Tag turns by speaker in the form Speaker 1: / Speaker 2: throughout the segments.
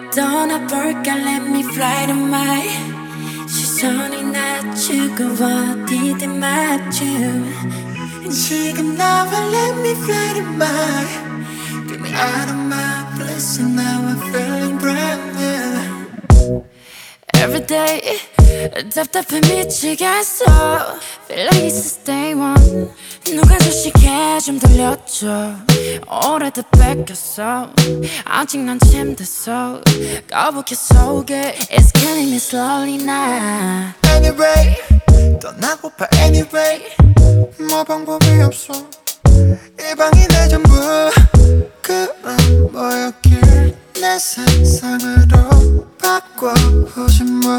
Speaker 1: 떠나볼까 let me fly to my 시선이 낮추고 어디든 맞춤 지금 나와 let me fly to my Get me out of my bliss and now I'm feeling brand new Every day 답답해 미치겠어 Feel like it's a day one 누가 주식해 좀 들려줘 오래돼 뺏겼어 아직 난 침대서 거북해 속에 It's killing me slowly now
Speaker 2: Anyway 떠나고파 anyway 뭐 방법이 없어 이 방이 내 전부 그럼 뭐였길 내 세상으로 바꿔보지 뭐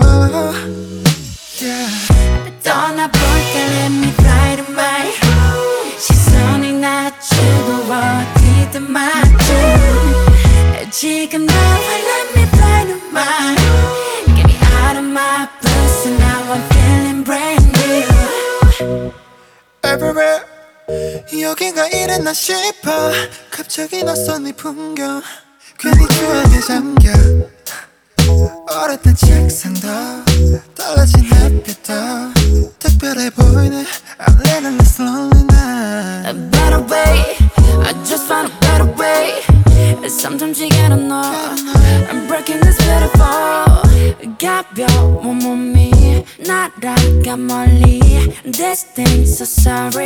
Speaker 2: yeah.
Speaker 1: 떠나볼까 let me fly to my 시선이 낮추고 어디든 맞춤 지금 나와 let me fly to my Get me out of my blues and now I'm feeling brand new
Speaker 2: Everywhere 여긴가 이랬나 싶어 갑자기 낯선 이 풍경 괜히 추억에 잠겨 오랬던 책상도 달라진 햇빛도 특별해 보이네 I'm living this lonely night
Speaker 1: A better way I just found a better way Sometimes you gotta know I'm breaking this beautiful 가벼운 몸이 날아가 멀리 This thing's so sorry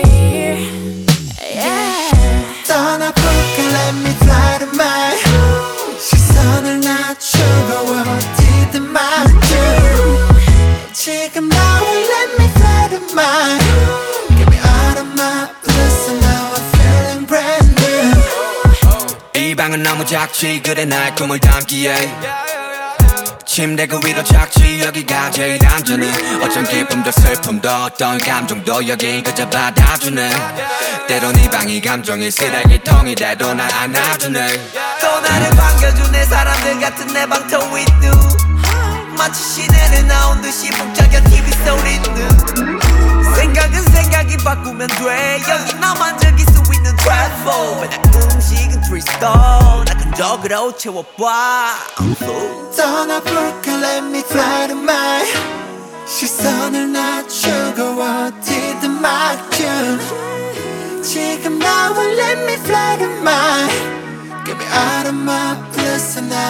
Speaker 1: yeah.
Speaker 2: 떠나볼까 let me fly to my 시선을 낮추고 어디든 맞춤 지금 나와 let me fly to my Get me out of my bliss and now I'm feeling brand new
Speaker 3: 이 방은 너무 작지 그래 날 꿈을 담기에 침대 그 위로 작지 여기가 제일 안전해 어쩜 기쁨도 슬픔도 어떤 감정도 여긴 그저 받아주네 때론 이 방이 감정의 쓰레기통이 돼도 날 안아주네 또 나를 반겨주네 사람들 같은 내 방터 with you 마치 시내를 나온 듯이 복잡한 TV 소리는 생각은 생각이 바꾸면 돼 여기 나만 즐길 수 있는 트래플 맨날 음식은 3star 나 근적으로 채워봐
Speaker 2: 떠나볼까 let me fly to my 시선을 낮추고 어디든 맞춤 지금 나와 let me fly to my Get me out of my bliss and